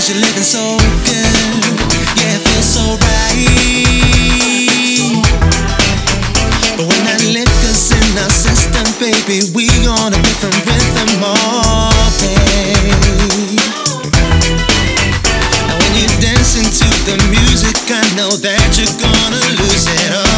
you're living so good. Yeah, it feels so right. But when that liquor's in our system, baby, we on a different rhythm all day. And when you're dancing to the music, I know that you're gonna lose it all.